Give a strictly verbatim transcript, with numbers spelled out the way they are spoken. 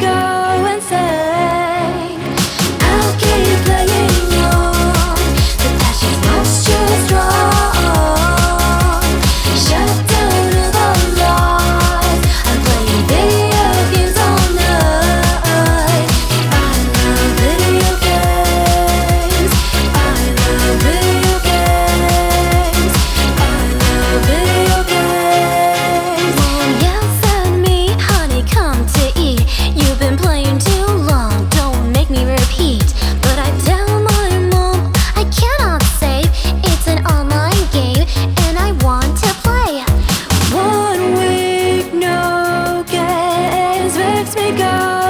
go insane. I'll keep playing on. The passion's much too strong. Shut down all the lights. I'm playing video games all night. I love video games. I love video games. I love video games. Mom yells at me, honey, come to eat. You've been playing too long, don't make me repeat. But I tell my mom I cannot save. It's an online game and I want to play. One week, no games makes me go